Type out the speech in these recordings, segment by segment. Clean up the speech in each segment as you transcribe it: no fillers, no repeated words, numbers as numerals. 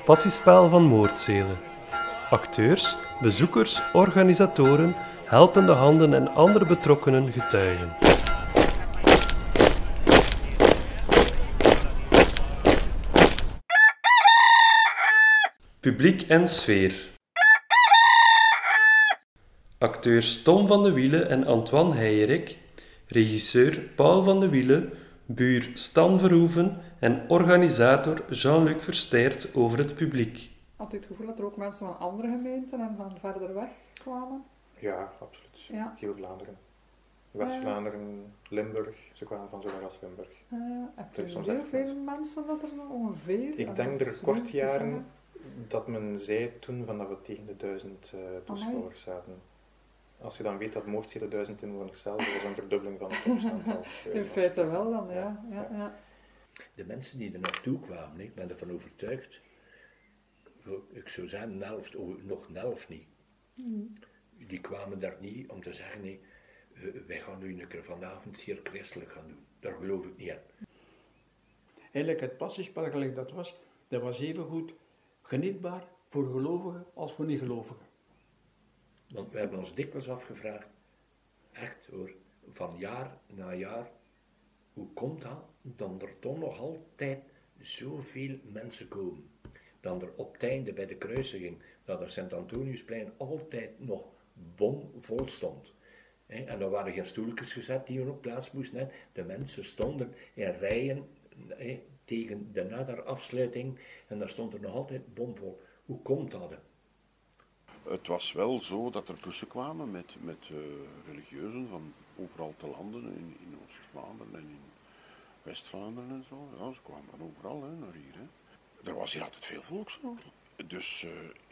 passiespel van Moordzele. Acteurs, bezoekers, organisatoren, helpende handen en andere betrokkenen getuigen. Publiek en sfeer. Acteurs Tom van de Wiele en Antoine Heijerik, regisseur Paul van de Wiele, buur Stan Verhoeven en organisator Jean-Luc Versteert over het publiek. Had u het gevoel dat er ook mensen van andere gemeenten en van verder weg kwamen? Ja, absoluut. Ja. Heel Vlaanderen. West-Vlaanderen, Limburg. Ze kwamen van zover als Limburg. Heb Er je is soms heel echt veel mensen. mensen dat er nog ongeveer? Ik denk er kort jaren dat men zei toen van dat we tegen de 1000 toeschouwers zaten. Als je dan weet dat Moordzele 1000 inwoners zelf, dat is een verdubbeling van het opstaantal. In feite wel dan, ja. De mensen die er naartoe kwamen, ik ben ervan overtuigd, ik zou zeggen nog een helft niet. Die kwamen daar niet om te zeggen, nee, wij gaan nu een keer vanavond zeer christelijk gaan doen. Daar geloof ik niet in. Eigenlijk het passiespel gelijk dat was even goed genietbaar voor gelovigen als voor niet-gelovigen. Want we hebben ons dikwijls afgevraagd, echt hoor, van jaar na jaar, hoe komt dat dan er toch nog altijd zoveel mensen komen? Dan er op het einde bij de kruisiging, dat er Sint-Antoniusplein altijd nog bomvol stond. En er waren geen stoeltjes gezet die er op plaats moesten hebben. De mensen stonden in rijen tegen de naderafsluiting en daar stond er nog altijd bomvol. Hoe komt dat? Het was wel zo dat er bussen kwamen met religieuzen van overal te landen, in Oost-Vlaanderen en in West-Vlaanderen en zo. Ja, ze kwamen van overal naar hier. Hè. Er was hier altijd veel volk zo. Dus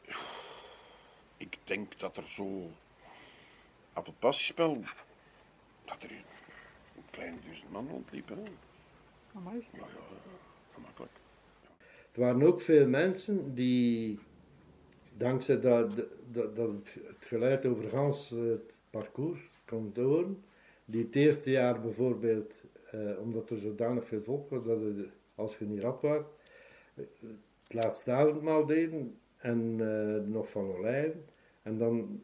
ik denk dat er zo op het passiespel, dat er een kleine 1000 man rondliep. Hè. Amai. Ja, gemakkelijk. Er waren ook veel mensen die, dankzij dat het geluid over gans het parcours kon horen, die het eerste jaar bijvoorbeeld, omdat er zodanig veel volk was, dat als je niet rap was, het laatste avondmaal deden en nog van olijven. En dan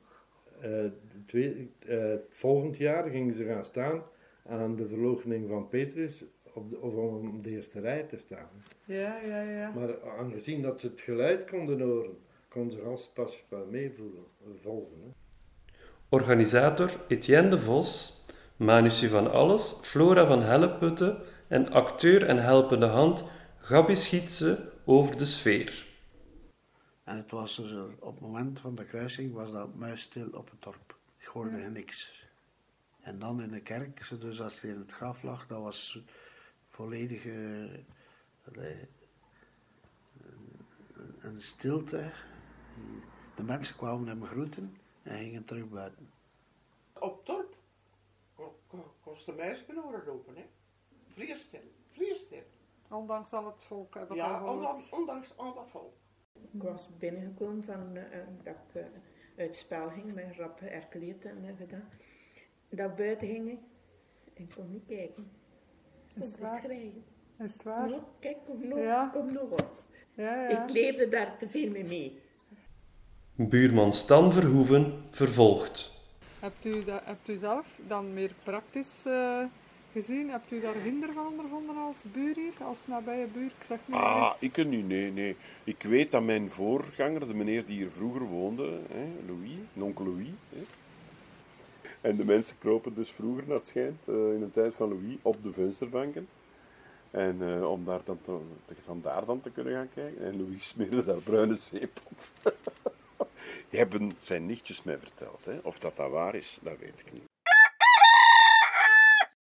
het volgend jaar gingen ze gaan staan aan de verloochening van Petrus, om de eerste rij te staan. Ja. Maar aangezien dat ze het geluid konden horen, konden ze als passiespel volgen. Hè. Organisator Etienne de Vos, Manusje van Alles, Flora van Helleputte en acteur en helpende hand Gabi Schietse over de sfeer. En het was dus, op het moment van de kruising was dat muisstil op het dorp. Ik hoorde niks. En dan in de kerk, dus als hij in het graf lag, dat was volledig een stilte. De mensen kwamen hem groeten en gingen terug buiten. Op het dorp kost de muis kunnen roepen, hè. Vriestil. Ondanks al het volk heb ik Ja, al gehoord. ondanks al dat volk. Ik was binnengekomen dat ik uit het spel ging, met rap herkleed en gedaan. Dat ik buiten ging, ik kon niet kijken. Is het waar? Schrijven. Is het waar? Nou, kijk, kom nog op. Ja. Ik leefde daar te veel mee. Buurman Stan Verhoeven vervolgt. Hebt u zelf dan meer praktisch gezien? Hebt u daar hinder van ondervonden als buur hier? Als nabije buur? Ik zeg niet iets. Ik niet, nee. Ik weet dat mijn voorganger, de meneer die hier vroeger woonde, Louis, onkel Louis. En de mensen kropen dus vroeger, dat schijnt, in de tijd van Louis, op de vensterbanken. En om daar dan vandaar dan te kunnen gaan kijken. En Louis smeerde daar bruine zeep op. Die hebben zijn nichtjes mij verteld. Hè. Of dat waar is, dat weet ik niet.